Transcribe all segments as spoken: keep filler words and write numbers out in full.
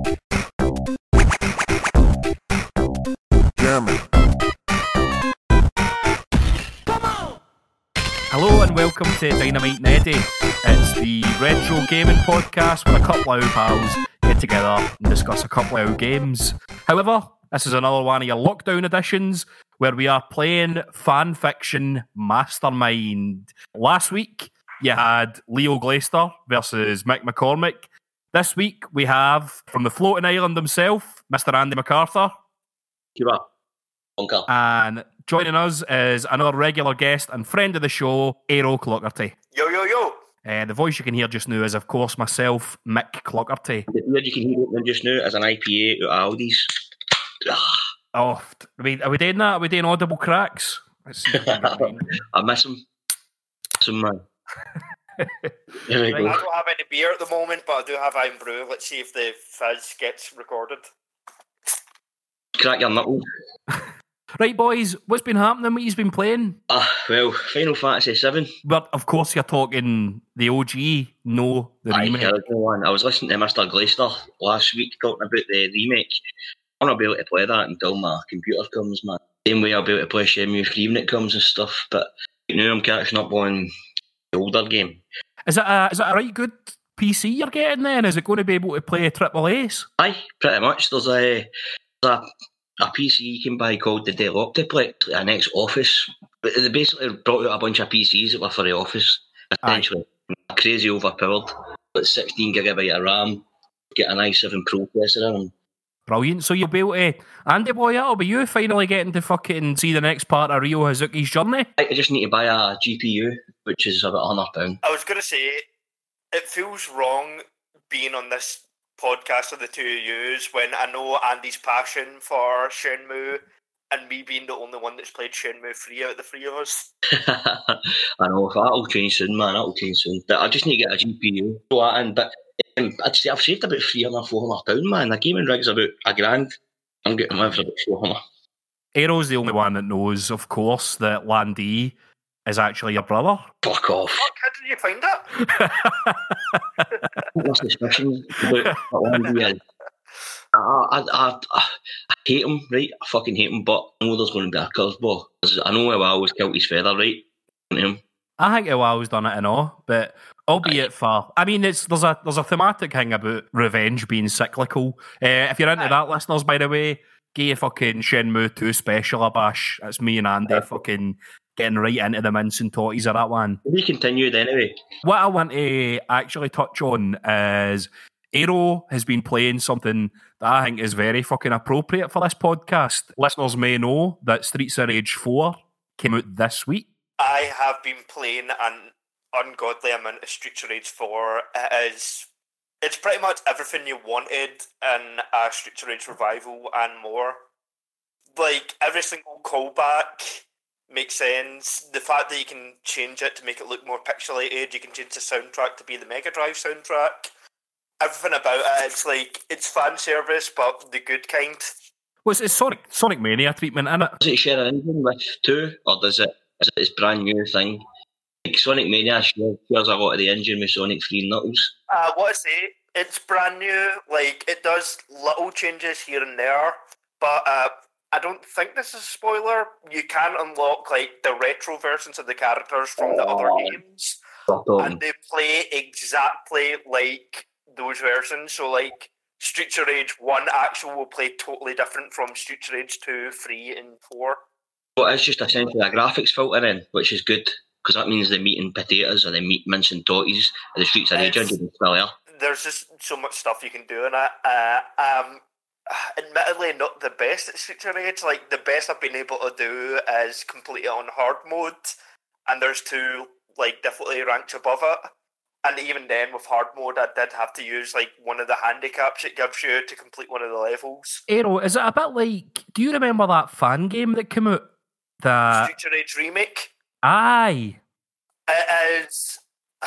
German. Hello and welcome to Dynamite Neddy. It's the retro gaming podcast where a couple of pals get together and discuss a couple of games. However, this is another one of your lockdown editions where we are playing Fan Fiction Mastermind. Last week, you had Leo Glaister versus Mick McCormick. This week, we have, from the floating island himself, Mister Andy MacArthur. Cuba. Uncle. And joining us is another regular guest and friend of the show, Aero Clockerty. Yo, yo, yo. Uh, the voice you can hear just now is, of course, myself, Mick Clockerty. The beard you can hear it just now as an I P A out of Aldi's. Oh, are we, are we doing that? Are we doing audible cracks? Let's see if we can get them in. I miss him. Miss him, man. There we I go. don't have any beer at the moment, but I do have Iron Brew. Let's see if the fizz gets recorded. Crack your knuckles. Right, boys, what's been happening? What you've been playing? Ah, well, Final Fantasy seven. But, of course, you're talking the O G, no the Aye, remake. the original one. I was listening to Mister Glaister last week talking about the remake. I'm not be able to play that until my computer comes, man. Same way I'll be able to play Shenmue three when it comes and stuff, but now I'm catching up on the older game. Is it a, is it a right good P C you're getting then? Is it going to be able to play Triple A's? Aye, pretty much. There's a, there's a a P C you can buy called the Dell Optiplex, an ex-Office. But they basically brought out a bunch of P Cs that were for the Office, essentially. Aye. Crazy overpowered. But sixteen gigabyte of RAM, get an i seven processor in them. Brilliant. So you'll be able to... Andy boy, that'll be you finally getting to fucking see the next part of Ryo Hazuki's journey. I just need to buy a G P U, which is about one hundred pounds. I was going to say, it feels wrong being on this podcast of the two of yous when I know Andy's passion for Shenmue and me being the only one that's played Shenmue three out of the three of us. I know, that'll change soon, man. That'll change soon. But I just need to get a G P U. Throw that in, but um, I'd say I've saved about three hundred, four hundred pounds, man. The gaming rig's about a grand. I'm getting one for about four hundred. Aero's the only one that knows, of course, that Landy is actually your brother. Fuck off. Fuck, how did you find that? What's the suspicion about what Landy is? I, I, I, I, I hate him, right? I fucking hate him, but I know there's going to be a curveball. I know how I always killed his feather, right? Him. I think I've always done it and all, but albeit for... I mean, it's there's a there's a thematic thing about revenge being cyclical. Uh, if you're into that, listeners, by the way, get a fucking Shenmue two special a bash. It's me and Andy fucking getting right into the mince and totties of that one. We continued anyway. What I want to actually touch on is Aero has been playing something that I think is very fucking appropriate for this podcast. Listeners may know that Streets of Rage four came out this week. I have been playing an ungodly amount of Streets of Rage four. It is, it's pretty much everything you wanted in a Streets of Rage revival and more. Like, every single callback makes sense. The fact that you can change it to make it look more pixelated, you can change the soundtrack to be the Mega Drive soundtrack. Everything about it, it's like, it's fan service, but the good kind. Well, it's, it's Sonic, Sonic Mania treatment, isn't it? Does it share an engine with two, or does it, is it this brand new thing? Like Sonic Mania shares a lot of the engine with Sonic three and Knuckles. Uh, what I say, it's brand new. Like, it does little changes here and there, but uh, I don't think this is a spoiler. You can unlock like the retro versions of the characters from the other games, and they play exactly like those versions. So, like, Streets of Rage one actual will play totally different from Streets of Rage two, three, and four. Well, it's just essentially a graphics filter in, which is good, because that means they're meat and potatoes or they meat mince and totties, and the Streets of Rage engine is still there. There's just so much stuff you can do in it. Uh, um, admittedly, not the best at Streets of Rage. Like, the best I've been able to do is complete it on hard mode, and there's two, like, definitely ranked above it. And even then, with hard mode, I did have to use, like, one of the handicaps it gives you to complete one of the levels. Aero, is it a bit like... Do you remember that fan game that came out? The... Streets of Rage Remake? Aye. It is...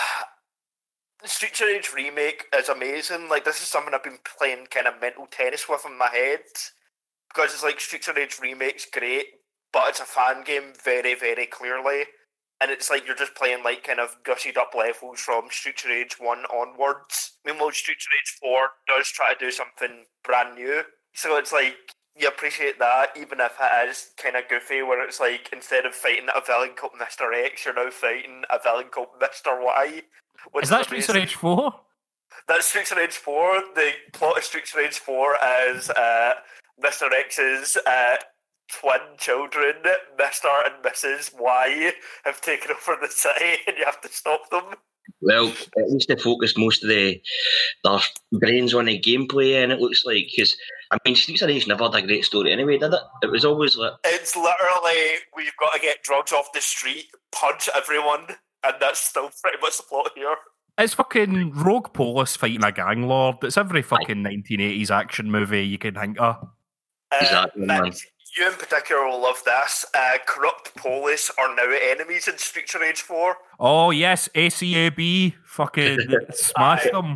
The Streets of Rage Remake is amazing. Like, this is something I've been playing kind of mental tennis with in my head. Because it's like, Streets of Rage Remake's great, but it's a fan game very, very clearly. and it's like you're just playing like kind of gussied up levels from Streets of Rage one onwards. Meanwhile, Streets of Rage four does try to do something brand new. So it's like, you appreciate that, even if it is kind of goofy, where it's like, instead of fighting a villain called Mister X, you're now fighting a villain called Mister Y. Is that Streets of Rage four? That's Streets of Rage four. The plot of Streets of Rage four is uh, Mister X's uh, twin children, Mister and Missus Y, have taken over the city, and you have to stop them. Well, at least they focused most of the their brains on the gameplay, and it looks like, because I mean, Streets of Rage never had a great story anyway, did it? It was always like, it's literally, we've got to get drugs off the street, punch everyone, and that's still pretty much the plot here. It's fucking Rogue Polis fighting a gang lord. It's every fucking nineteen eighties action movie you can think of. Uh, Exactly, man. Nick, you in particular will love this. Uh, corrupt Polis are now enemies in Streets of Rage four. Oh yes, A C A B fucking smashed them.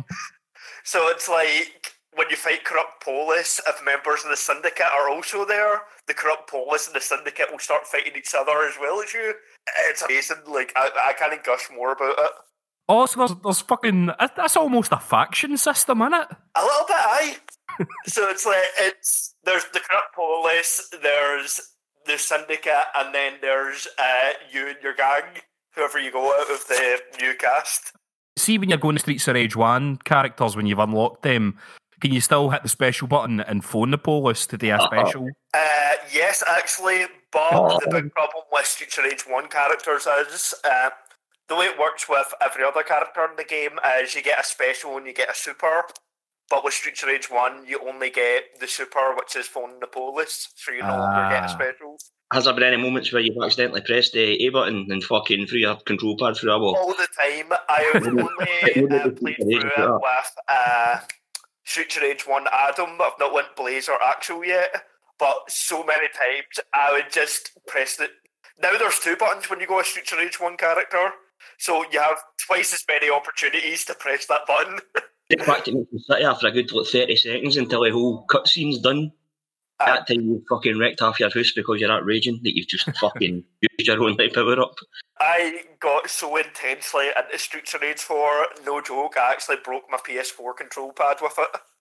So it's like, when you fight Corrupt Polis, if members of the Syndicate are also there, the Corrupt Polis and the Syndicate will start fighting each other as well as you. It's amazing. Like, I, I can't gush more about it. Oh, so there's, there's fucking... That's almost a faction system, isn't it? A little bit, aye. So it's like, it's, there's the Corrupt Police, there's the Syndicate, and then there's uh, you and your gang, whoever you go out of the new cast. See, when you're going to Streets of Rage one characters, when you've unlocked them, can you still hit the special button and phone the Polis to do a special? Uh, yes, actually, but oh. the big problem with Streets of Rage one characters is... Uh, the way it works with every other character in the game is you get a special and you get a super, but with Streets of Rage one, you only get the super, which is phoning the Polis, so you no ah. longer get a special. Has there been any moments where you've accidentally pressed the A button and fucking threw your control pad through a wall? All the time. I have only uh, played through it with uh, Streets of Rage one Adam. I've not went Blaze or Axel yet, but so many times I would just press the... Now there's two buttons when you go a Streets of Rage one character. So you have twice as many opportunities to press that button. Get back to Mission City after a good like, thirty seconds until the whole cutscene's done. Uh, that time you fucking wrecked half your house because you're that raging that you've just fucking used your own like, power up. I got so intensely into Streets of Rage four, no joke, I actually broke my P S four control pad with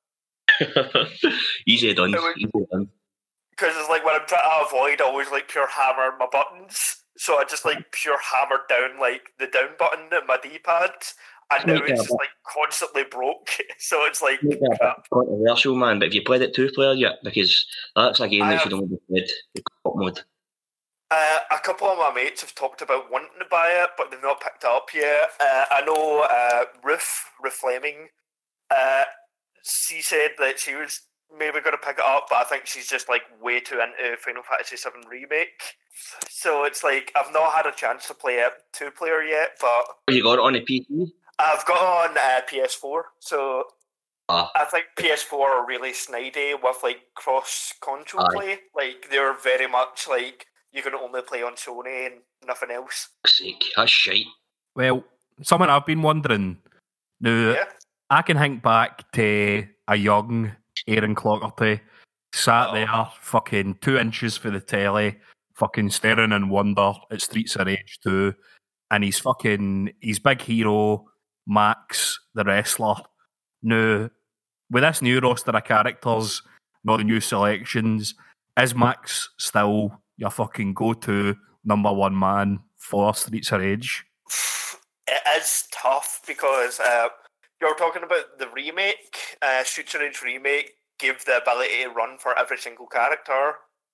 it. Easy done. Was, Easy done. Because it's like when I'm trying to avoid, I always like pure hammer my buttons. So I just like pure hammered down like the down button in my D-pad, and now it's just like constantly broke. So it's like crap. Controversial, man. But have you played it two player yet? Because that's a game I that should only be played the co-op mode. Uh, a couple of my mates have talked about wanting to buy it, but they've not picked it up yet. Uh, I know uh, Ruth, Ruth Fleming, uh, she said that she was maybe going to pick it up, but I think she's just like way too into Final Fantasy seven Remake. So it's like, I've not had a chance to play it two-player yet, but... You got it on a P C? I've got it on uh, P S four, so ah. I think P S four are really snidey with like cross-console play. Like, they're very much like, you can only play on Sony and nothing else. Sake, that's shite. Well, something I've been wondering, now, yeah. I can think back to a young Aaron Clockerty, sat oh. there, fucking two inches for the telly, fucking staring in wonder at Streets of Rage two, and he's fucking, his big hero, Max, the wrestler. Now, with this new roster of characters, not the new selections, is Max still your fucking go-to number one man for Streets of Rage? It is tough because uh, you're talking about the remake. Uh, Streets of Rage remake gave the ability to run for every single character,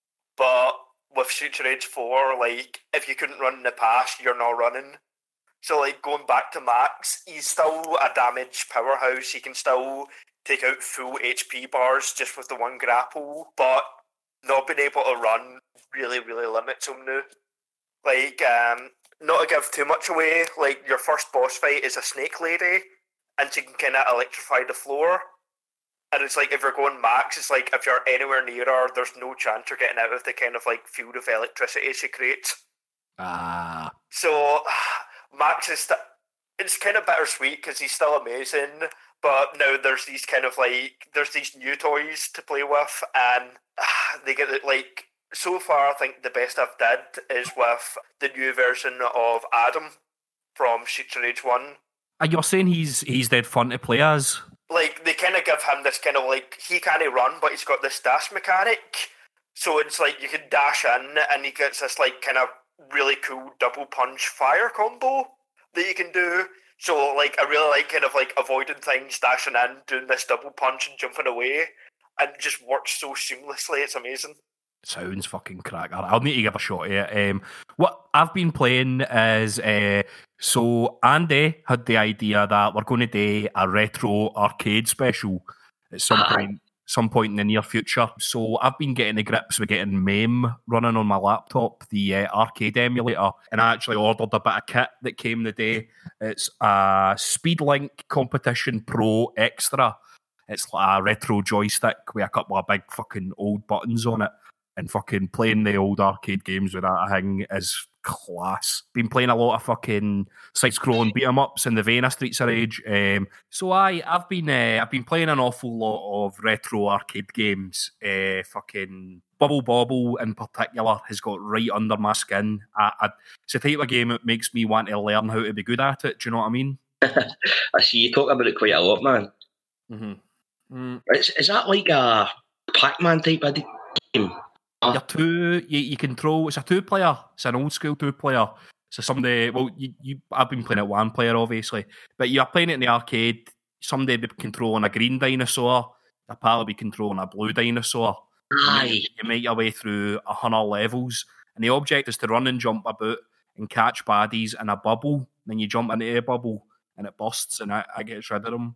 but with Streets of Rage four, like, if you couldn't run in the past, you're not running. So, like, going back to Max, he's still a damage powerhouse. He can still take out full H P bars just with the one grapple, but not being able to run really, really limits him now. Like, um, not to give too much away, like, your first boss fight is a snake lady, and she can kind of electrify the floor. And it's like, if you're going Max, it's like, if you're anywhere near her, there's no chance you're getting out of the kind of, like, field of electricity she creates. Ah. So, Max is, st- it's kind of bittersweet, because he's still amazing, but now there's these kind of, like, there's these new toys to play with, and uh, they get, like, so far, I think the best I've did is with the new version of Adam from Streets of Rage one. And you're saying he's he's dead fun to play as? Like, they kind of give him this kind of, like, he can't run, but he's got this dash mechanic. So it's like you can dash in, and he gets this, like, kind of really cool double punch fire combo that you can do. So, like, I really like kind of, like, avoiding things, dashing in, doing this double punch and jumping away. And it just works so seamlessly. It's amazing. Sounds fucking cracker. I'll need to give a shot at it. Um, what I've been playing is... Uh, so Andy had the idea that we're going to do a retro arcade special at some point, some point in the near future. So I've been getting the grips with getting MAME running on my laptop, the uh, arcade emulator, and I actually ordered a bit of kit that came the day. It's a Speedlink Competition Pro Extra. It's like a retro joystick with a couple of big fucking old buttons on it, and fucking playing the old arcade games with that thing is class. Been playing a lot of fucking side-scrolling beat-em-ups in the vein of Streets of Rage. Um, so I, I've been, uh, I've been playing an awful lot of retro arcade games. Uh, fucking Bubble Bobble in particular has got right under my skin. I, I, it's the type of game that makes me want to learn how to be good at it. Do you know what I mean? I see you talk about it quite a lot, man. Mm-hmm. Mm. Is, is that like a Pac-Man type of game? You're two. You, you control. It's a two-player. It's an old school two-player. So somebody. Well, you, you. I've been playing it one player, obviously, but you're playing it in the arcade. Somebody be controlling a green dinosaur. A pal will be controlling a blue dinosaur. Aye. You, you make your way through a hundred levels, and the object is to run and jump about and catch baddies in a bubble. Then you jump into a bubble, and it bursts, and I, I get rid of them.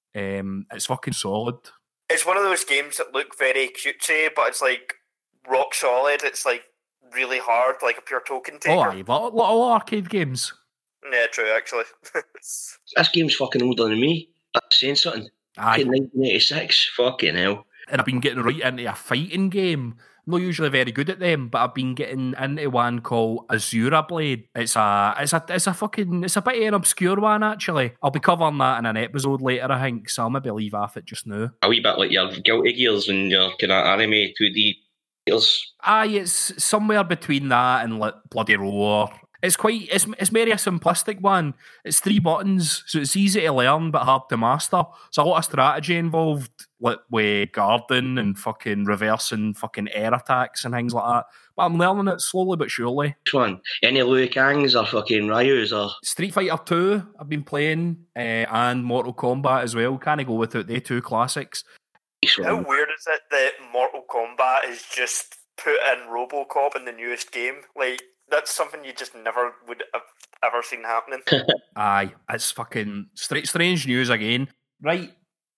Um, it's fucking solid. It's one of those games that look very cutesy, but it's like rock solid. It's like really hard, like a pure token taker. Oh, aye, lot, lot of arcade games. Yeah, true, actually. This game's fucking older than me. That's saying something. Aye. nineteen eighty-six. Fucking hell. And I've been getting right into a fighting game. I'm not usually very good at them, but I've been getting into one called Azura Blade. It's a, it's a, it's a fucking, it's a bit of an obscure one actually. I'll be covering that in an episode later, I think. So I'll maybe leave off it just now. A wee bit like your Guilty Gears and your kind of anime two D Gears. Aye, it's somewhere between that and like Bloody Roar. It's quite, it's it's very a simplistic one. It's three buttons, so it's easy to learn but hard to master. There's a lot of strategy involved, like with guarding and fucking reversing fucking air attacks and things like that. But I'm learning it slowly but surely. Which one? Any Liu Kangs or fucking Ryus or? Street Fighter two I've been playing, uh, and Mortal Kombat as well. Can't go without they two classics. How weird is it that Mortal Kombat is just put in RoboCop in the newest game? Like, that's something you just never would have ever seen happening. Aye, it's fucking straight, strange news again. Right,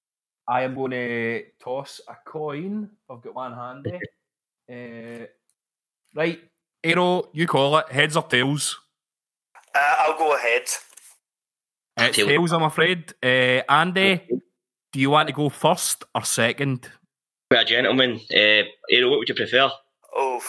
I am going to toss a coin. I've got one handy. Uh, right, Aero, you call it. Heads or tails? Uh, I'll go ahead. It's tails, tails I'm afraid. Uh, Andy, do you want to go first or second? Well, gentlemen, uh, Aero, what would you prefer? Oh,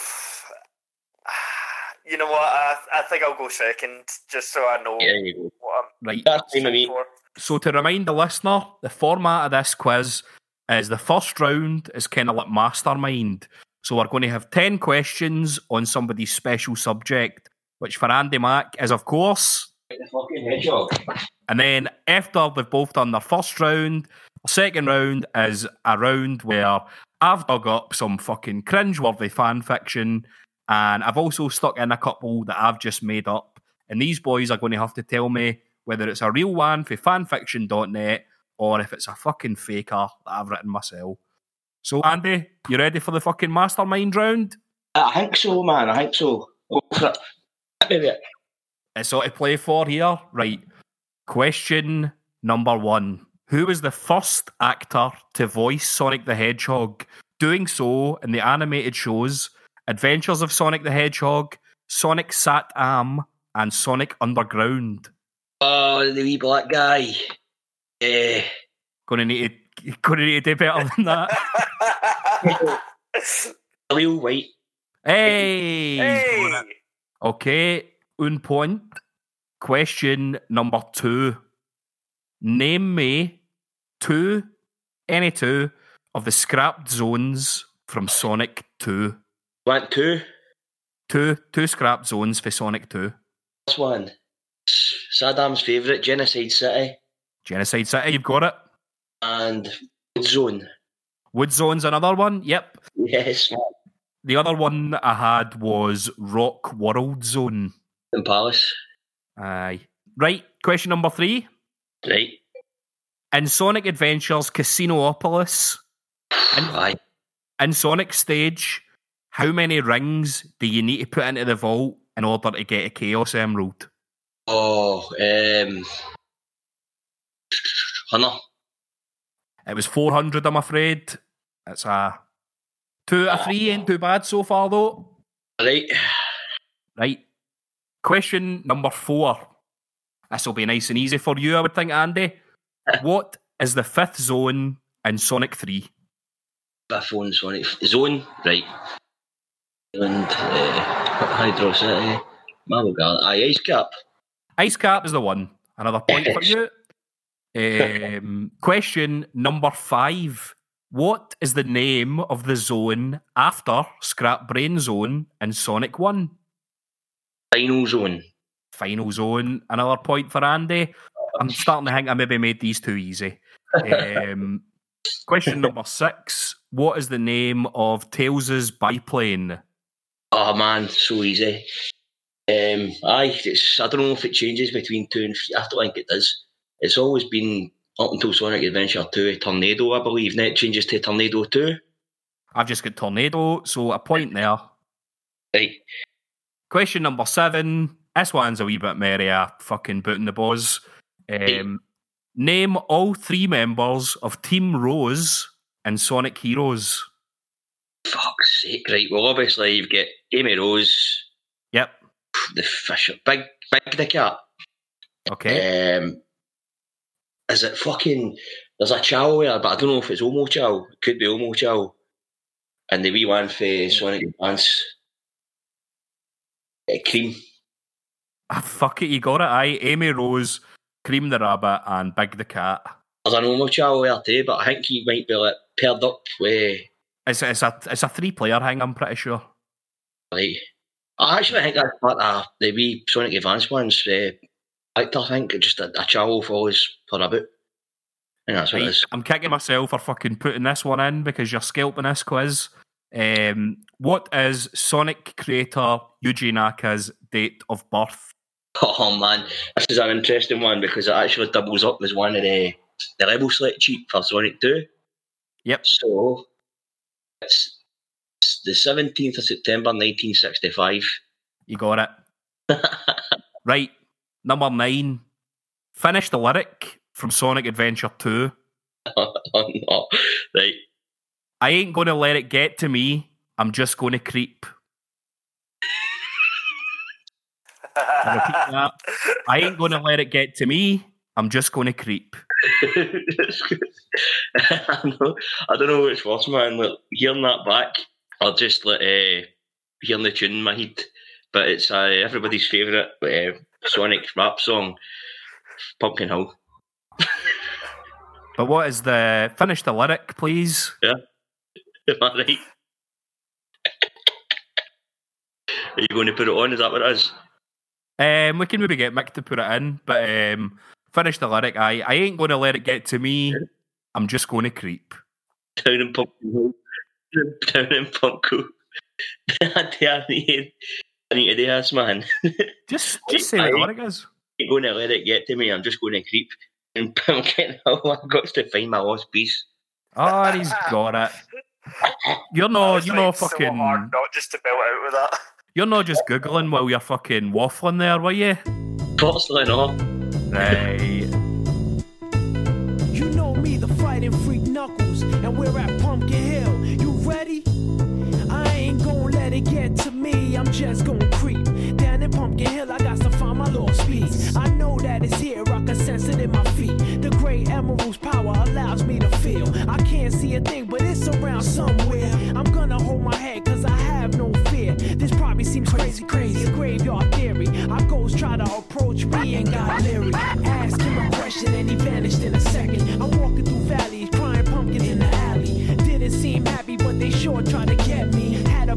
you know what? I, I think I'll go second, just so I know yeah, you go. what I'm right. That's me. for. So to remind the listener, the format of this quiz is the first round is kind of like Mastermind. So we're going to have ten questions on somebody's special subject, which for Andy Mack is, of course, the fucking hedgehog. And then after they've both done their first round, the second round is a round where I've dug up some fucking cringeworthy fan fiction, and I've also stuck in a couple that I've just made up. And these boys are going to have to tell me whether it's a real one for fanfiction dot net or if it's a fucking faker that I've written myself. So, Andy, you ready for the fucking mastermind round? I think so, man. I think so. Go for it. Maybe. It's all to play for here. Right. Question number one. Who was the first actor to voice Sonic the Hedgehog, doing so in the animated shows Adventures of Sonic the Hedgehog, Sonic Sat-Am, and Sonic Underground? Oh, the wee black guy. Eh. Gonna need to, gonna need to do better than that. Real white. Hey! Hey! Okay, un point. Question number two. Name me two, any two, of the scrapped zones from Sonic two. Want two? Two, two scrap zones for Sonic two. First one. Saddam's favourite, Genocide City. Genocide City, you've got it. And Wood Zone. Wood Zone's another one, yep. Yes. The other one I had was Rock World Zone. In Palace. Aye. Right, question number three. Right. In Sonic Adventures Casinopolis, in, Aye. in Sonic Stage, how many rings do you need to put into the vault in order to get a Chaos Emerald? Oh, um... Hunter. It was four hundred, I'm afraid. It's a two out of three, ain't too bad so far, though. Right. Right. Question number four. This will be nice and easy for you, I would think, Andy. What is the fifth zone in Sonic three? Fifth one, Sonic. Zone, right. And uh, Hydro City. Marble Garden. Aye, Ice Cap. Ice Cap is the one. Another point for you. Um, question number five. What is the name of the zone after Scrap Brain Zone in Sonic one? Final Zone. Final Zone. Another point for Andy. I'm starting to think I maybe made these too easy. Um, question number six. What is the name of Tails' biplane? Oh man, so easy. Um, aye, it's, I don't know if it changes between two and three. I don't think it does. It's always been up until Sonic Adventure two, Tornado, I believe. Now it changes to Tornado two. I've just got Tornado, so a point there. Right. Question number seven. This one's a wee bit merrier, fucking booting the buzz. Um, name all three members of Team Rose in Sonic Heroes. Fuck's sake, right. Well, obviously, you've got Amy Rose. Yep. The Fisher. Big, Big the Cat. Okay. Um, is it fucking... There's a Chow there, but I don't know if it's Omo Chow. It could be Omo Chow. And the wee one for Sonic Advance. Uh, Cream. Ah, fuck it, you got it, aye. Amy Rose, Cream the Rabbit, and Big the Cat. There's an Omo Chow there too, but I think he might be like paired up with... It's, it's a it's a three-player thing, I'm pretty sure. Right. I actually think that's part of the wee Sonic Advance ones. Uh, I think just a, a Chow follows for a bit. I think that's what Right, it is. I'm kicking myself for fucking putting this one in because you're scalping this quiz. Um, what is Sonic creator Yuji Naka's date of birth? Oh man, this is an interesting one because it actually doubles up as one of the, the level select cheat for Sonic two. Yep. So, it's, it's the seventeenth of September nineteen sixty-five. You got it. Right, number nine. Finish the lyric from Sonic Adventure two. Oh no. Right. I ain't gonna let it get to me, I'm just gonna creep. I repeat that. I ain't gonna let it get to me, I'm just gonna creep. I, know, I don't know which worse, man. Like, hearing that back, or just like uh, hearing the tune in my head. But it's uh, everybody's favourite uh, Sonic rap song, Pumpkin Hill. But what is the... Finish the lyric, please. Yeah. Am I right? Are you going to put it on? Is that what it is? Um, we can maybe get Mick to put it in, but um, finish the lyric. I, I ain't going to let it get to me. I'm just going to creep. Down in Pumpkin Hill. Down in Punko. I need, I need to do this, man. Just, just say what the lyric is. I ain't going to let it get to me. I'm just going to creep. And Pumpkin Hill, I've got to find my lost piece. Oh, he's got it. You're not, you're not fucking... So hard not just to belt out with that. You're not just Googling while you're fucking waffling there, were you? Fortunately not. Right. You know me, the fighting freak Knuckles, and we're at Pumpkin Hill. You ready? I ain't gonna let it get to me, I'm just gonna creep. Down in Pumpkin Hill, I got to find my lost piece. I know that it's here, I can sense it in my feet. The great emerald's power allows me to feel. I can't see a thing, but it's around somewhere. I'm gonna hold my head, cause I have no fear. This probably seems crazy, crazy, a graveyard theory. Our ghosts try to approach me and got leery. Ask him a question and he vanished in a second. I'm walking through valleys, crying pumpkins in the alley. Didn't seem happy, but they sure tried to get me. Had a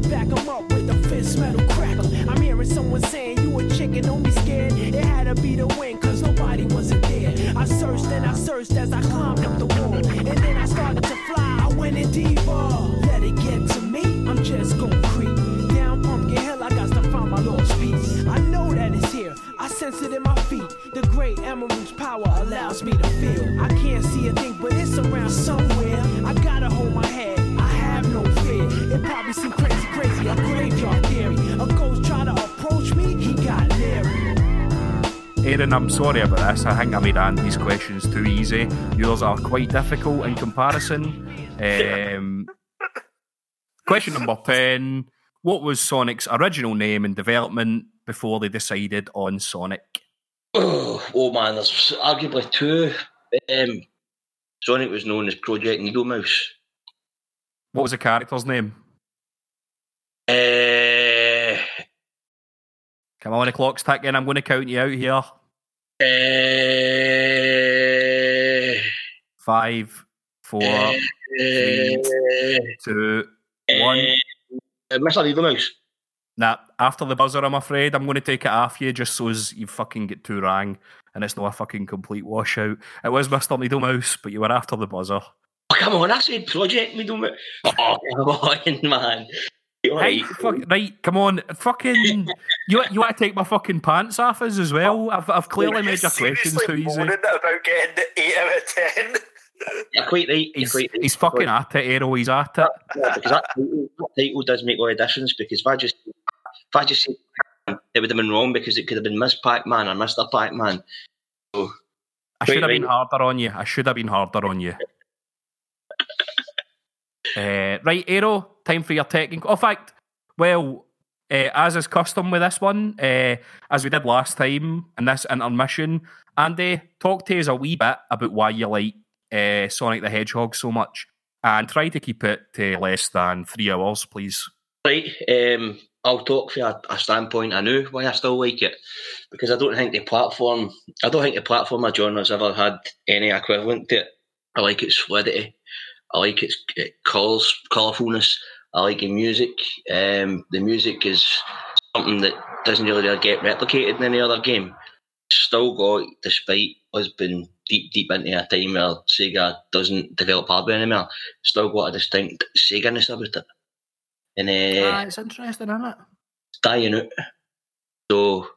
back him up with a fist metal crackle. I'm hearing someone saying you a chicken, don't be scared. It had to be the wind, cause nobody wasn't there. I searched and I searched as I climbed up the wall. And then I started to fly, I went in deeper. Let it get to me, I'm just gon' creep. Down Pumpkin Hill, I got to find my lost piece. I know that it's here, I sense it in my feet. The great emerald's power allows me to feel. I can't see a thing, but it's around somewhere. I gotta hold my head, I have no fear. It probably seems crazy, crazy, a graveyard theory. A ghost try to approach me, he got leery. Aaron, I'm sorry about this. I think I made Andy's questions too easy. Yours are quite difficult in comparison. Um, question number ten. What was Sonic's original name and development before they decided on Sonic? Oh, oh man, there's arguably two. Um, Sonic was known as Project Needle Mouse. What was the character's name? Uh, Come on, the clock's ticking. I'm going to count you out here. Uh, Five, four, uh, three, two, one. Uh, Mister Needle Mouse. Nah, after the buzzer, I'm afraid. I'm going to take it off you just so as you fucking get two rang and it's not a fucking complete washout. It was Mister Needle Mouse, but you were after the buzzer. Oh, come on, I said Project Needle Mouse. Oh, come on, man. Right, fuck, right, come on, fucking. You you want to take my fucking pants off us as well? I've I've clearly made your questions too easy. Moaning about getting eight out of ten. You're quite right. You're He's, quite right. he's fucking at it, Aero. He's at it. Yeah, because that title, that title does make all the difference. Because if I just if I just said Pac-Man, it would have been wrong because it could have been Miss Pac-Man or Mister Pac-Man. So, I should have right. been harder on you. I should have been harder on you. uh, right, Aero. Time for your technical. In fact, well, uh, as is custom with this one, uh, as we did last time in this intermission, Andy, talk to us a wee bit about why you like uh, Sonic the Hedgehog so much, and try to keep it to less than three hours, please. Right, um, I'll talk from a, a standpoint I know why I still like it, because I don't think the platform, I don't think the platform of genre's ever had any equivalent to it. I like its fluidity, I like its it colours, colourfulness, I like the music. Um, the music is something that doesn't really get replicated in any other game. Still got, despite us being deep, deep into a time where Sega doesn't develop hardware anymore, still got a distinct Sega-ness about it. And uh, ah, it's interesting, isn't it? It's dying out. So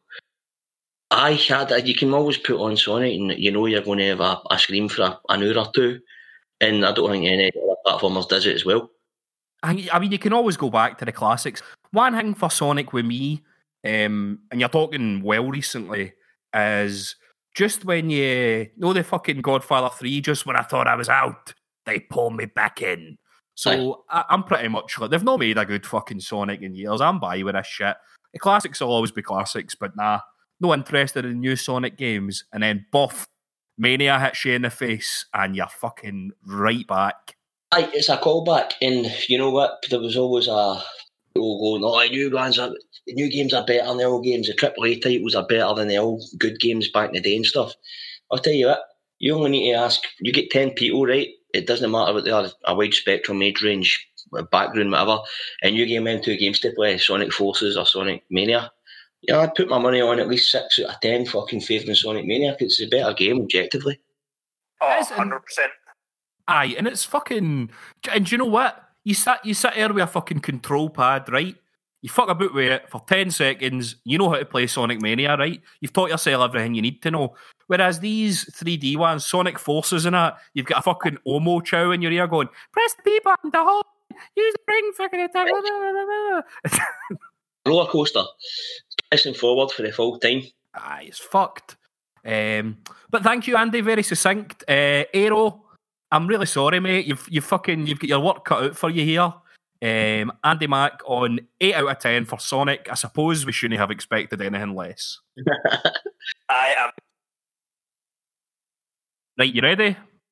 I had, you can always put on Sonic and you know you're going to have a, a scream for a, an hour or two. And I don't think any other platformers does it as well. I, I mean, you can always go back to the classics. One thing for Sonic with me, um, and you're talking well recently, is just when you, you know the fucking Godfather three, just when I thought I was out, they pulled me back in. So I, I'm pretty much like, they've not made a good fucking Sonic in years. I'm by with this shit. The classics will always be classics, but nah, no interested in new Sonic games. And then buff, Mania hits you in the face, and you're fucking right back. Aye, it's a callback, and you know what? There was always a people going, "Oh, the new ones are, the new games are better than the old games. The triple A titles are better than the old good games back in the day and stuff." I'll tell you what, you only need to ask. You get ten people, right? It doesn't matter what they are, a wide spectrum, age range, background, whatever, and you give them two games to play, Sonic Forces or Sonic Mania. You know, I'd put my money on at least six out of ten fucking favouring Sonic Mania because it's a better game objectively. Oh, one hundred percent. Aye, and it's fucking... And do you know what? You sit, you sit there with a fucking control pad, right? You fuck about with it for ten seconds, you know how to play Sonic Mania, right? You've taught yourself everything you need to know. Whereas these three D ones, Sonic Forces and that, you've got a fucking Omo Chow in your ear going, press the B button to hold, use the ring fucking attack. Roller coaster. Pressing forward for the full time. Aye, it's fucked. Um, but thank you, Andy, very succinct. Uh, Aero, I'm really sorry, mate. You've you fucking you've got your work cut out for you here. Um, Andy Mack on eight out of ten for Sonic. I suppose we shouldn't have expected anything less. I am. Right, you ready?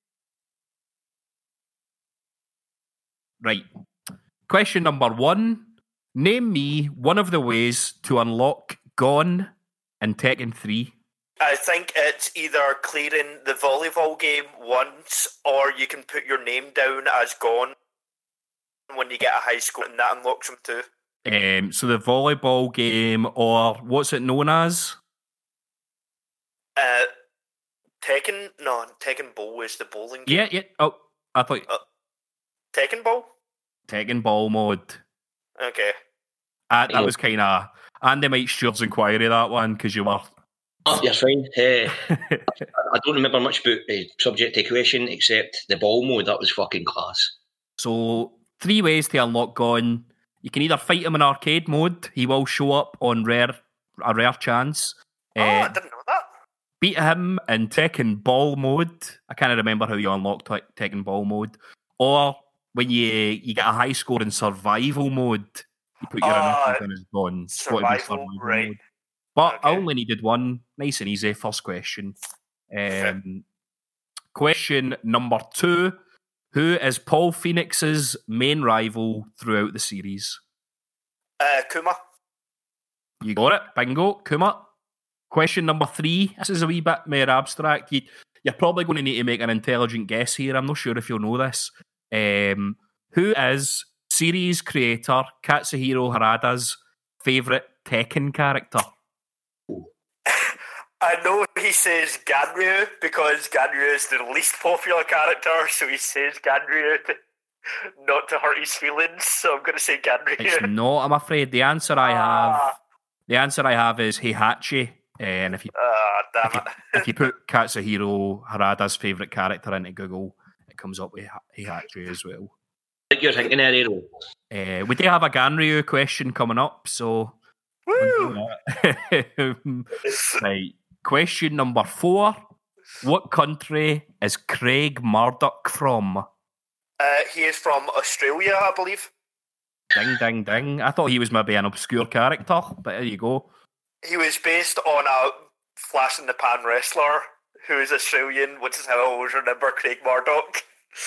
Right. Question number one. Name me one of the ways to unlock Gone in Tekken three. I think it's either clearing the volleyball game once, or you can put your name down as Gone when you get a high score, and that unlocks them too. Um, so the volleyball game, or what's it known as? Uh, Tekken? No, Tekken Ball is the bowling game. Yeah, yeah. Oh, I thought Uh, Tekken Ball? Tekken Ball mode. Okay. Uh, that Yeah. was kind of Andy Mike Stewart's inquiry, that one, because you were. Oh, you're fine. Uh, I don't remember much about the subject to question except the ball mode. That was fucking class. So, three ways to unlock Gon. You can either fight him in arcade mode. He will show up on rare a rare chance. Oh, I Uh, didn't know that. beat him in Tekken Ball mode. I can't remember how you unlock te- Tekken Ball mode. Or when you you get a high score in survival mode, you put your Ah, initials in as Gon. So it'd be survival, right. But I Okay. only needed one. Nice and easy. First question. Um, question number two. Who is Paul Phoenix's main rival throughout the series? Uh, Kuma. You got it. Bingo. Kuma. Question number three. This is a wee bit more abstract. You, you're probably going to need to make an intelligent guess here. I'm not sure if you'll know this. Um, who is series creator Katsuhiro Harada's favourite Tekken character? I know he says Ganryu because Ganryu is the least popular character, so he says Ganryu to, not to hurt his feelings. So I'm going to say Ganryu. It's not, I'm afraid. The answer I have, Ah. the answer I have is Heihachi. And if you Ah, damn if you, it. if you put Katsuhiro Harada's favourite character into Google, it comes up with Heihachi as well. I think you're thinking there, Aero. Uh, we do have a Ganryu question coming up, so Woo! right. Question number four. What country is Craig Murdoch from? Uh, he is from Australia, I believe. Ding, ding, ding. I thought he was maybe an obscure character, but there you go. He was based on a flash in the pan wrestler who is Australian, which is how I always remember Craig Murdoch.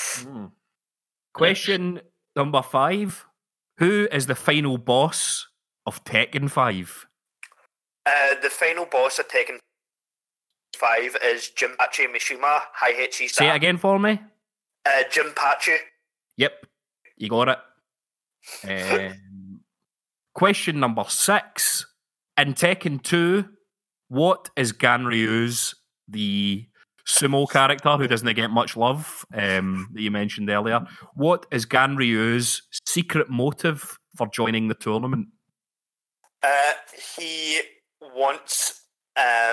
Question number five. Who is the final boss of Tekken five? Uh, the final boss of Tekken five is Jinpachi Mishima, Heihachi's Say it dad. again for me. Uh, Jinpachi. Yep, you got it. Um, question number six. In Tekken two, what is Ganryu's, the sumo character who doesn't get much love, um, that you mentioned earlier, what is Ganryu's secret motive for joining the tournament? Uh, he wants... Uh,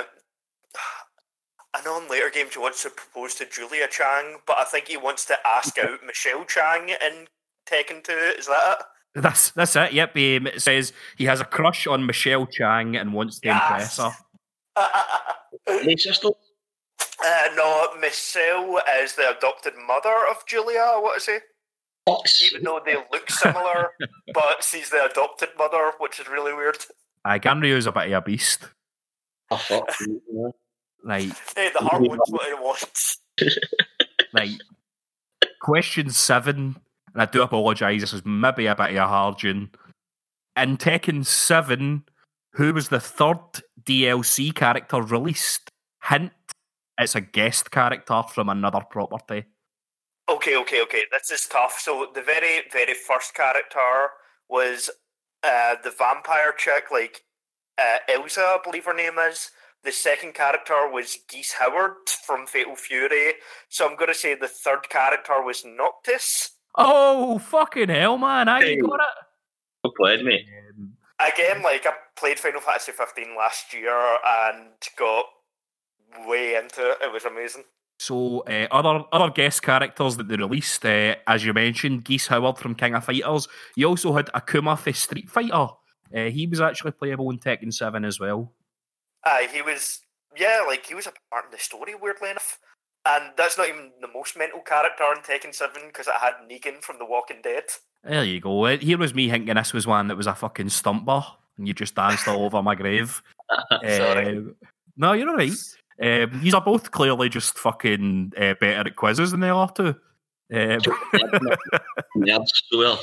I know in later games he wants to propose to Julia Chang, but I think he wants to ask out Michelle Chang in Tekken two. Is that it? That's that's it, yep. Um, it says he has a crush on Michelle Chang and wants to impress Yes. her. Hey, sister. Uh, no, Michelle is the adopted mother of Julia, I want to say. Fox. Even though they look similar, but she's the adopted mother, which is really weird. Aye, Ganryu's a bit of a beast. Oh, fuck. Right, Hey, the heart wants what it wants. right. Question seven, and I do apologise, this is maybe a bit of a hard one. In Tekken seven, who was the third D L C character released? Hint, it's a guest character from another property. Okay, okay, okay. This is tough. So the very, very first character was uh, the vampire chick, like uh, Elsa, I believe her name is. The second character was Geese Howard from Fatal Fury. So I'm going to say the third character was Noctis. Oh, fucking hell, man. I Hey. got it. Well played, mate. Um, Again, like I played Final Fantasy fifteen last year and got way into it. It was amazing. So, uh, other other guest characters that they released, uh, as you mentioned, Geese Howard from King of Fighters. You also had Akuma for Street Fighter. Uh, he was actually playable in Tekken seven as well. Aye, he was, yeah, like he was a part of the story, weirdly enough. And that's not even the most mental character in Tekken seven because it had Negan from The Walking Dead. There you go. Uh, Here was me thinking this was one that was a fucking stumper, and you just danced all over my grave. Sorry. Uh, no, you're all right. Um, these are both clearly just fucking uh, better at quizzes than they are two. Um, Yeah, so well.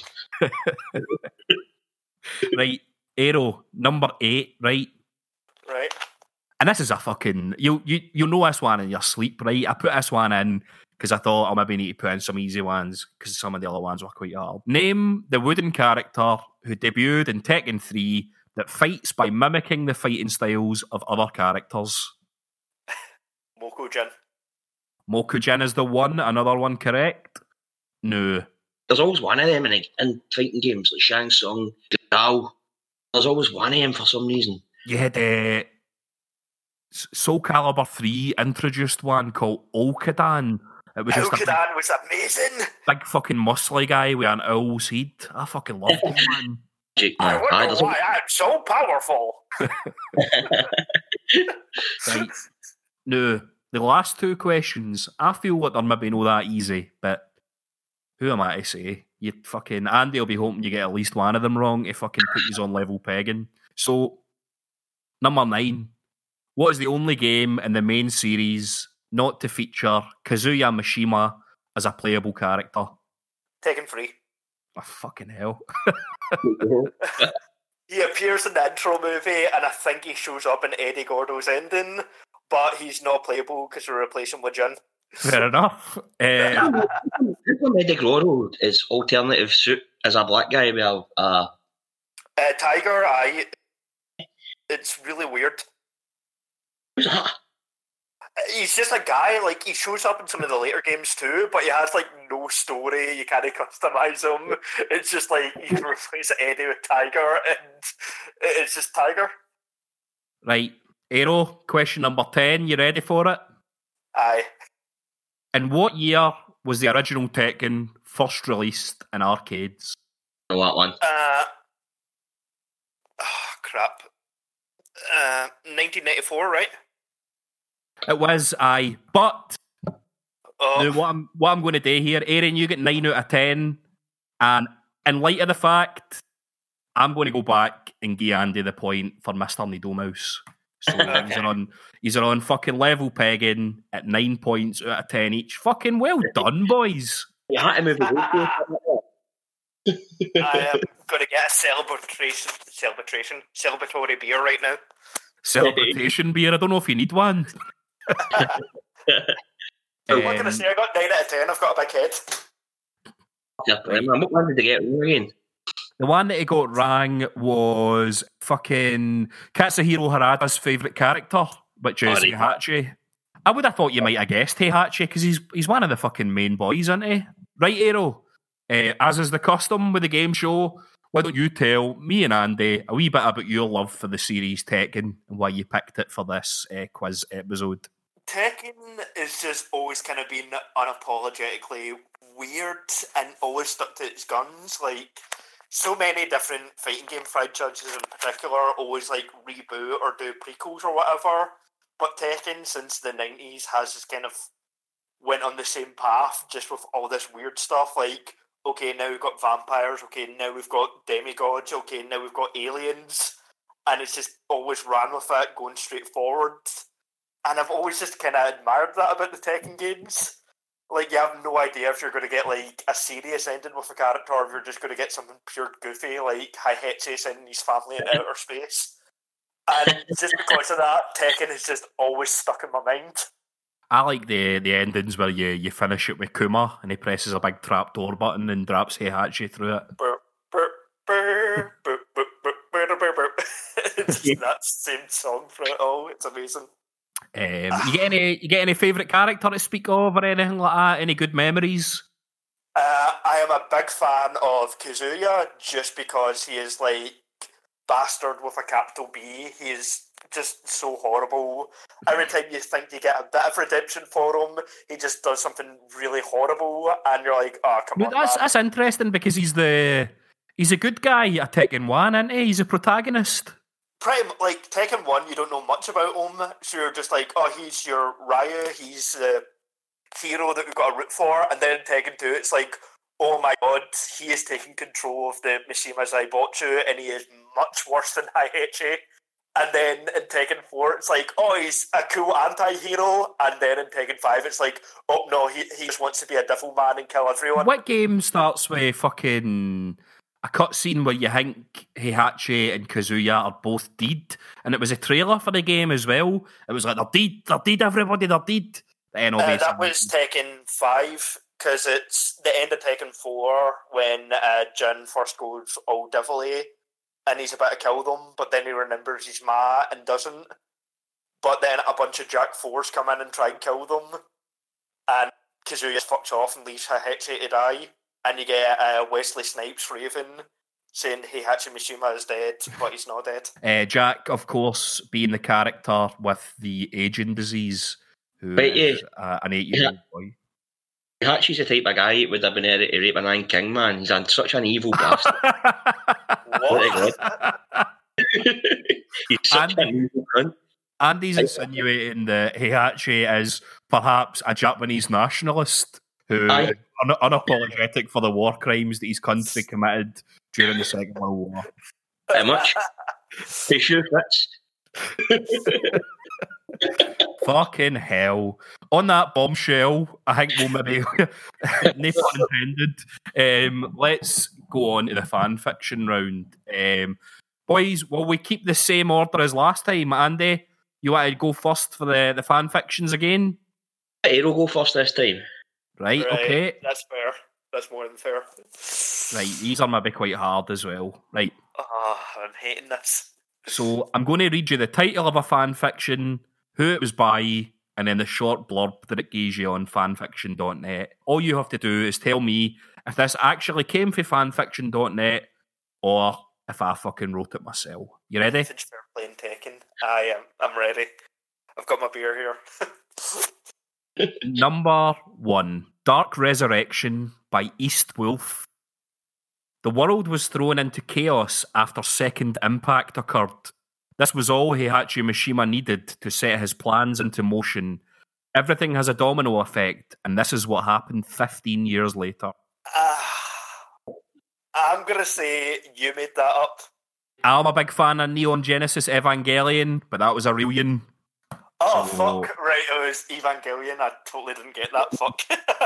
right, Aero, number eight, right? Right? And this is a fucking... You, you, you'll know this one in your sleep, right? I put this one in because I thought I maybe need to put in some easy ones because some of the other ones were quite hard. Name the wooden character who debuted in Tekken three that fights by mimicking the fighting styles of other characters. Mokujin. Mokujin is the one. Another one correct? No. There's always one of them in, in fighting games, like Shang Tsung, Gao. There's always one of them for some reason. You had uh, Soul Calibur three introduced one called Olkadan. It was just a big, Olkadan was amazing. big fucking muscly guy with an owl's head. I fucking loved him, man. I wonder Aye, there's why I'm so powerful. Right. No, the last two questions, I feel like they're maybe not that easy, but who am I to say? You fucking Andy will be hoping you get at least one of them wrong to fucking put you on level pegging. So, number nine. What is the only game in the main series not to feature Kazuya Mishima as a playable character? Tekken three. Oh, fucking hell. He appears in the intro movie, and I think he shows up in Eddie Gordo's ending, but he's not playable because we're replacing with Jin. Fair enough. Um, Eddie Gordo is alternative suit as a black guy with a... Uh, uh, Tiger, I. It's really weird. who's that? He's just a guy, like, he shows up in some of the later games too, but he has, like, no story, you can't customise him. It's just like, you can replace Eddie with Tiger, and it's just Tiger. right. Aero, question number ten. You ready for it? Aye. In what year was the original Tekken first released in arcades? I know that one. Uh, oh, crap. Uh, nineteen ninety-four, right? It was, aye. But Oh, now what I'm, what I'm going to do here, Aaron, you get nine out of ten. And in light of the fact, I'm going to go back and give Andy the point for Mister Needle Mouse. So Okay. he's on he's on fucking level pegging at nine points out of ten each. Fucking well done, boys. You had to move the goalpost. I am going to get a celebration, celebration, celebratory beer right now. Celebration beer. I don't know if you need one. So what can I Um, say? I got nine out of ten. I've got a big head. Yeah, I'm not wanting to get wrong again. The one that he got wrong was fucking Katsuhiro Harada's favourite character, which is Oh, right. Heihachi. I would have thought you might have guessed Heihachi because he's he's one of the fucking main boys, isn't he? Right, Aero? Uh, as is the custom with the game show, why don't you tell me and Andy a wee bit about your love for the series Tekken and why you picked it for this uh, quiz episode? Tekken has just always kind of been unapologetically weird and always stuck to its guns. Like, so many different fighting game franchises in particular always like reboot or do prequels or whatever. But Tekken, since the nineties, has just kind of went on the same path, just with all this weird stuff. Like, okay, now we've got vampires. Okay, now we've got demigods. Okay, now we've got aliens. And it's just always ran with it, going straight forward. And I've always just kind of admired that about the Tekken games. Like, you have no idea if you're going to get, like, a serious ending with a character or if you're just going to get something pure goofy, like Heihachi sending his family in outer space. And just because of that, Tekken has just always stuck in my mind. I like the the endings where you, you finish it with Kuma and he presses a big trapdoor button and drops Heihachi through it. Burr, burr, burr, burr, burr, burr, burr, burr, burr. It's just that same song for it all. It's amazing. Um, you get any you get any favourite character to speak of or anything like that? Any good memories? Uh, I am a big fan of Kazuya just because he is like bastard with a capital B. He is just so horrible. Every time you think you get a bit of redemption for him, he just does something really horrible, and you're like, "Oh, come But on!" that's man. that's interesting because he's the he's a good guy at Tekken One, isn't he? He's a protagonist. Pretty mu- like Tekken One, you don't know much about him, so you're just like, "Oh, he's your Ryu. He's the hero that we've got to root for." And then in Tekken Two, it's like, "Oh my god, he is taking control of the Mishima Zaibatsu, and he is much worse than Heihachi." And then in Tekken four, it's like, "Oh, he's a cool anti-hero." And then in Tekken five, it's like, "Oh no, he, he just wants to be a devil man and kill everyone." What game starts with fucking a cutscene where you think Heihachi and Kazuya are both dead, and it was a trailer for the game as well. It was like they're dead, they're dead, everybody, they're dead. The N O Uh, base. that was Tekken five, because it's the end of Tekken four when uh, Jin first goes all devil-y and he's about to kill them, but then he remembers his ma and doesn't. But then a bunch of Jack fours come in and try and kill them, and Kazuya fucks off and leaves Heihachi to die, and you get uh, Wesley Snipes Raven saying Heihachi Mishima is dead, but he's not dead. Uh, Jack, of course, being the character with the aging disease, who Right, is yeah. uh, an eight-year-old Yeah. boy. Hachi's the type of guy that would have been able to rape a Nine King, man. He's an, such an evil bastard. What? He's such And- an evil cunt. Andy's insinuating that Heihachi is perhaps a Japanese nationalist who Aye. is un- unapologetic for the war crimes that his country committed during the Second World War. Pretty much. He sure fits. Fucking hell. On that bombshell, I think we'll maybe, no pun intended, um, let's go on to the fan fiction round. Um, boys, will we keep the same order as last time? Andy, you want to go first for the, the fan fictions again? Aero go first this time. Right, Right, okay. that's fair. That's more than fair. Right, these are maybe quite hard as well. Right, Oh, I'm hating this. so I'm going to read you the title of a fan fiction, who it was by, and then the short blurb that it gives you on fanfiction dot net. All you have to do is tell me if this actually came from fanfiction dot net or if I fucking wrote it myself. You ready? It's fair playing Tekken. I am. I'm ready. I've got my beer here. Number one, Dark Resurrection by East Wolf. The world was thrown into chaos after Second Impact occurred. This was all Heihachi Mishima needed to set his plans into motion. Everything has a domino effect, and this is what happened fifteen years later. Uh, I'm going to say you made that up. I'm a big fan of Neon Genesis Evangelion, but that was a real one. Oh, So- fuck. Right, it was Evangelion. I totally didn't get that. Fuck.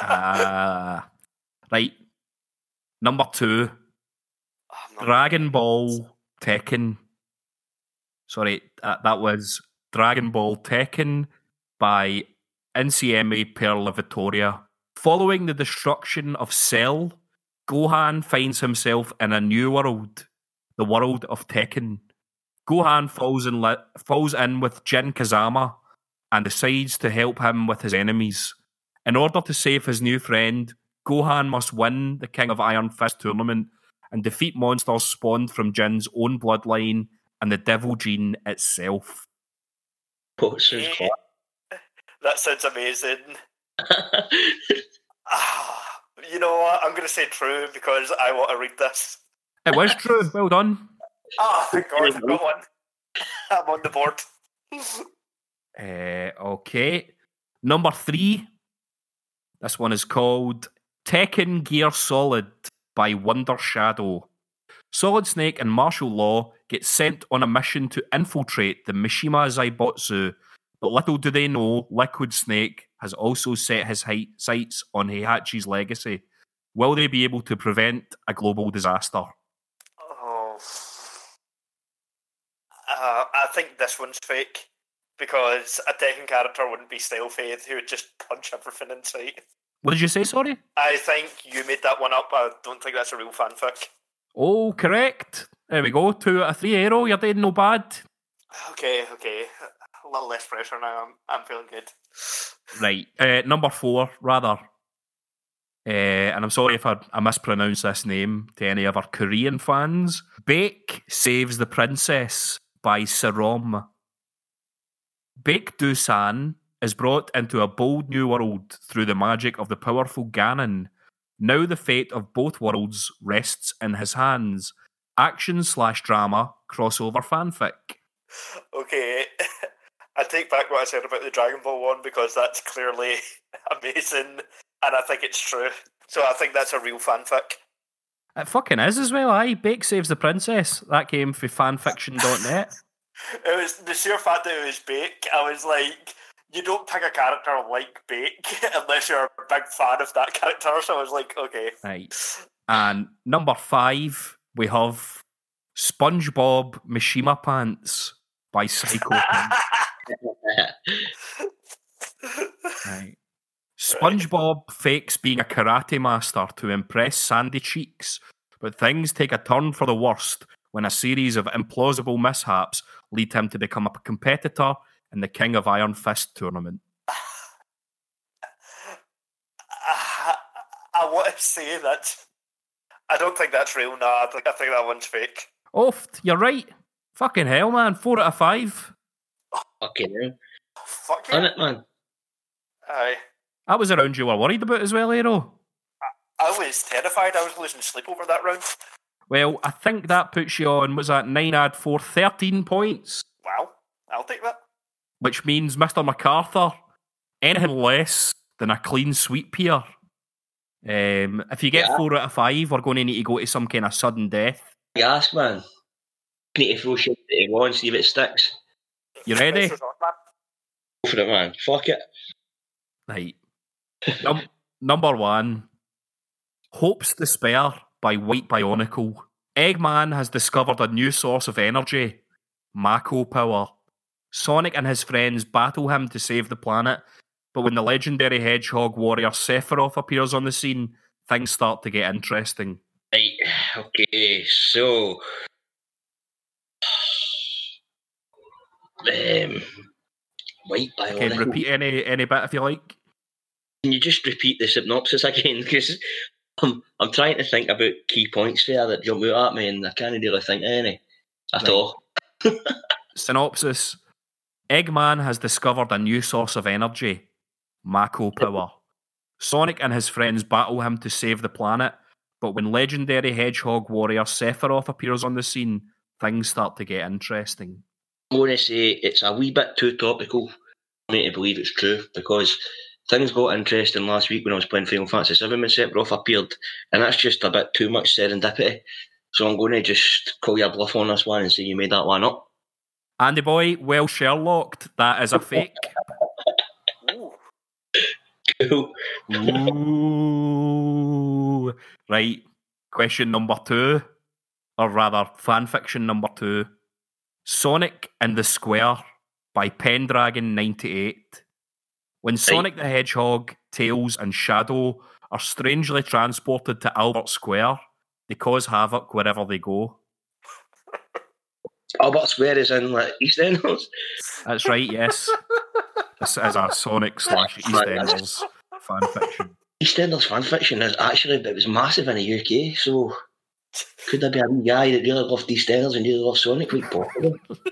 Ah. Right. Number two, I'm not- Dragon Ball Tekken. Sorry, that, that was Dragon Ball Tekken by N C M A Perla Vittoria. Following the destruction of Cell, Gohan finds himself in a new world, the world of Tekken. Gohan falls in, li- falls in with Jin Kazama and decides to help him with his enemies. In order to save his new friend, Gohan must win the King of Iron Fist tournament and defeat monsters spawned from Jin's own bloodline and the Devil Gene itself. Oh, sounds Eh, that sounds amazing. hot. Ah, you know what? I'm going to say true because I want to read this. It was true. Well done. Ah, thank God, I've got one. I'm on the board. Uh, okay. Number three. This one is called Tekken Gear Solid by Wonder Shadow. Solid Snake and Martial Law get sent on a mission to infiltrate the Mishima Zaibotsu, but little do they know Liquid Snake has also set his height, sights on Heihachi's legacy. Will they be able to prevent a global disaster? Oh. Uh, I think this one's fake because a Tekken character wouldn't be Style Fade, he would just punch everything in sight. What did you say, sorry? I think you made that one up. I don't think that's a real fanfic. Oh, correct. There we go. Two out of three, Aero. You're doing no bad. Okay, okay. A little less pressure now. I'm, I'm feeling good. Right. Uh, number four, rather. Uh, and I'm sorry if I, I mispronounce this name to any of our Korean fans. Baek Saves the Princess by Serom. Baek Do-san is brought into a bold new world through the magic of the powerful Ganon. Now the fate of both worlds rests in his hands. Action slash drama crossover fanfic. Okay, I take back what I said about the Dragon Ball one because that's clearly amazing and I think it's true. So I think that's a real fanfic. It fucking is as well, aye. Baek Saves the Princess. That came from fanfiction dot net. It was the sheer fact that it was Bake. I was like, you don't pick a character like Bake unless you're a big fan of that character. So I was like, okay. Right. And number five, we have SpongeBob Mishima Pants by Psycho Pants. Right. SpongeBob fakes being a karate master to impress Sandy Cheeks, but things take a turn for the worst when a series of implausible mishaps lead him to become a competitor in the King of Iron Fist tournament. I, I want to say that I don't think that's real. No, I think I think that one's fake. Oh, you're right. Fucking hell, man. Four out of five. Fucking hell. Fuck Done yeah. it, man. Aye. That was a round you were worried about as well, Aero. I was terrified. I was losing sleep over that round. Well, I think that puts you on, was that nine add four, thirteen points. Wow. I'll take that. Which means, Mister MacArthur, anything less than a clean sweep here. Um, if you get Yeah. four out of five, we're going to need to go to some kind of sudden death. You ask, man. You need to throw shit at the wall and see if it sticks. You ready? Pressure's on, man. Go for it, man. Fuck it. Right. Num- number one, Hope's Despair by White Bionicle. Eggman has discovered a new source of energy, Mako power. Sonic and his friends battle him to save the planet, but when the legendary hedgehog warrior Sephiroth appears on the scene, things start to get interesting. Right, okay, so... Um, White Bionicle. Okay, repeat any any bit if you like. Can you just repeat the synopsis again? Because I'm, I'm trying to think about key points there that jump out at me and I can't really think of any at Right. all. Synopsis. Eggman has discovered a new source of energy, Mako power. Sonic and his friends battle him to save the planet, but when legendary hedgehog warrior Sephiroth appears on the scene, things start to get interesting. I'm going to say it's a wee bit too topical for me to believe it's true because things got interesting last week when I was playing Final Fantasy seven when Sephiroth appeared, and that's just a bit too much serendipity. So I'm going to just call you a bluff on this one and say you made that one up. Andy boy, well Sherlocked, that is a fake. Ooh. Cool. Ooh. Right, question number two, or rather fanfiction number two. Sonic and the Square by Pendragon ninety-eight. When Sonic the Hedgehog, Tails and Shadow are strangely transported to Albert Square, they cause havoc wherever they go. Albert Square is in like EastEnders. That's right, yes. This is a Sonic slash EastEnders fanfiction. EastEnders fanfiction is actually, it was massive in the U K, so could there be a wee guy that really loved EastEnders and really loved Sonic? Quite possible.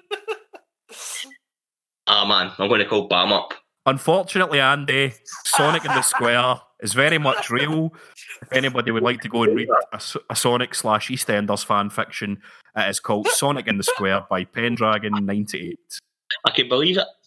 Ah man, I'm going to call Bam up. Unfortunately, Andy, Sonic and the Square is very much real. If anybody would like to go and read a, a Sonic slash EastEnders fan fiction, it is called Sonic and the Square by Pendragon ninety-eight. I can believe it.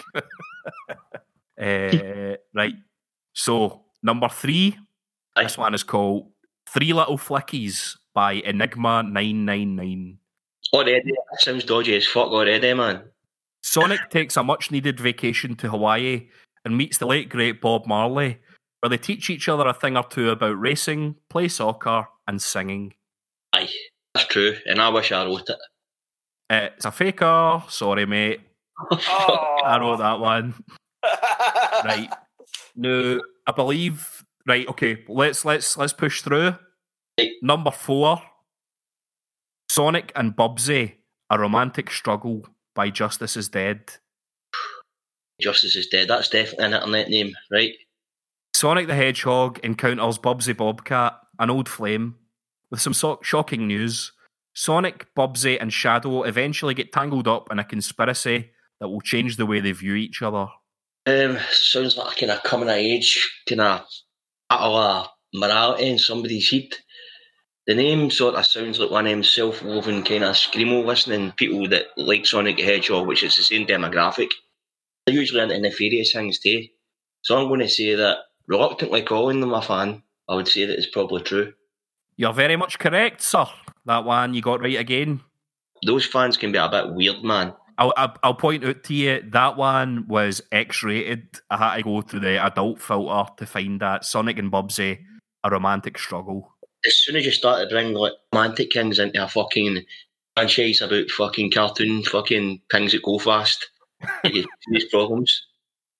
uh, right. So, number three, Aye. this one is called Three Little Flickies by Enigma nine nine nine. Already, that sounds dodgy as fuck already, man. Sonic takes a much-needed vacation to Hawaii and meets the late, great Bob Marley, where they teach each other a thing or two about racing, play soccer, and singing. Aye, that's true, and I wish I wrote it. It's a faker. Sorry, mate. Oh. I wrote that one. Right. No, I believe... Right, okay, let's let's let's push through. Right. Number four, Sonic and Bubsy, A Romantic Struggle by Justice is Dead. Justice is Dead, that's definitely an internet name, right? Sonic the Hedgehog encounters Bubsy Bobcat, an old flame. With some so- shocking news, Sonic, Bubsy and Shadow eventually get tangled up in a conspiracy that will change the way they view each other. Um, sounds like a kind of coming of age, kind of battle of morality in somebody's head. The name sort of sounds like one of them self-woven kind of screamo listening people that like Sonic the Hedgehog, which is the same demographic. They're usually into nefarious things too. So I'm going to say that, reluctantly calling them a fan, I would say that it's probably true. You're very much correct, sir. That one you got right again. Those fans can be a bit weird, man. I'll, I'll, I'll point out to you, that one was X-rated. I had to go through the adult filter to find that. Sonic and Bubsy, A Romantic Struggle. As soon as you start to bring like romantic things into a fucking franchise about fucking cartoon fucking things that go fast, you get these problems.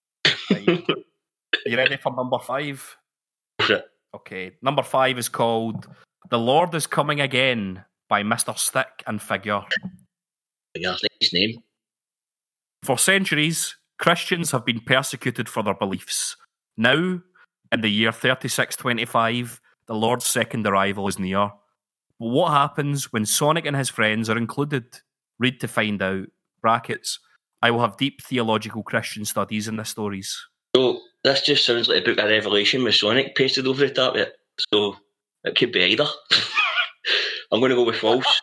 Right. You ready for number five? Okay. Number five is called The Lord is Coming Again by Mister Stick and Figure. Yeah, nice name. For centuries, Christians have been persecuted for their beliefs. Now, in the year thirty-six twenty-five, the Lord's second arrival is near. But what happens when Sonic and his friends are included? Read to find out. Brackets. I will have deep theological Christian studies in the stories. So, this just sounds like a book of Revelation with Sonic pasted over the top of it. So, it could be either. I'm going to go with false.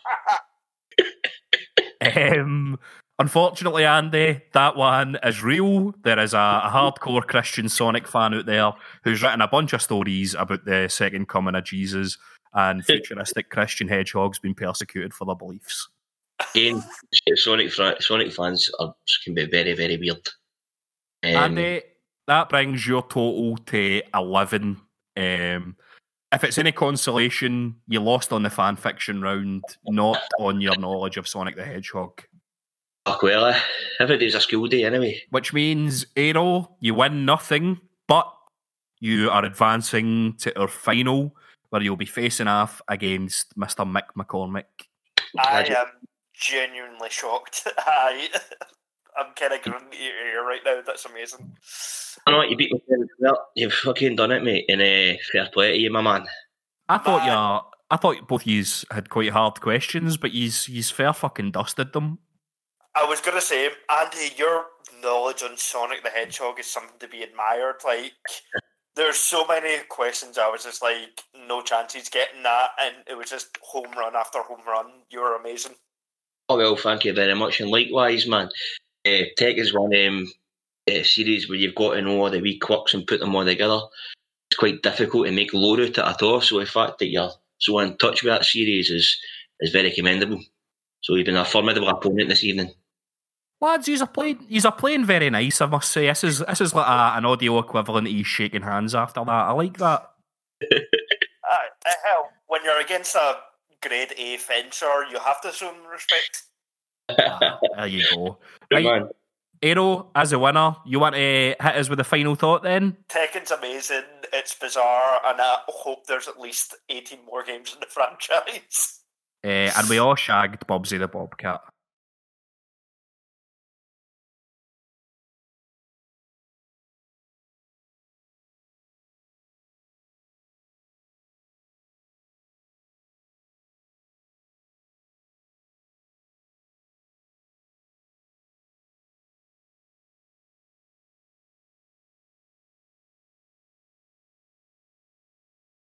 um, unfortunately, Andy, that one is real. There is a, a hardcore Christian Sonic fan out there who's written a bunch of stories about the second coming of Jesus and futuristic Christian hedgehogs being persecuted for their beliefs. Again, Sonic, Sonic fans are, can be very, very weird. Um, Andy, that brings your total to eleven. Um, if it's any consolation, you lost on the fan fiction round, not on your knowledge of Sonic the Hedgehog. Fuck well, eh? Every day's a school day anyway. Which means, Aero, you win nothing, but you are advancing to our final, where you'll be facing off against Mister Mick McCormick. I am genuinely shocked. I, I'm kind of grinning at your ear right now. That's amazing. I know what, you beat me. Well, you've fucking done it, mate. And uh, fair play to you, my man. I thought you, I thought both yous had quite hard questions, but yous, yous fair fucking dusted them. I was going to say, Andy, your knowledge on Sonic the Hedgehog is something to be admired. Like, there's so many questions I was just like, no chance he's getting that, and it was just home run after home run. You were amazing. Oh, well, thank you very much. And likewise, man, uh, Tech is one um, uh, series where you've got to know all the wee quirks and put them all together. It's quite difficult to make lore out of it at all, so the fact that you're so in touch with that series is, is very commendable. So you've been a formidable opponent this evening. Lads, he's a playing, he's a playing very nice, I must say. This is this is like a, an audio equivalent of he's shaking hands after that. I like that. uh, hell, when you're against a grade A fencer, you have to show him respect. Ah, there you go. Good Right, man. Aero, as a winner, you want to hit us with a final thought then? Tekken's amazing, it's bizarre, and I hope there's at least eighteen more games in the franchise. Uh, and we all shagged Bubsy the Bobcat.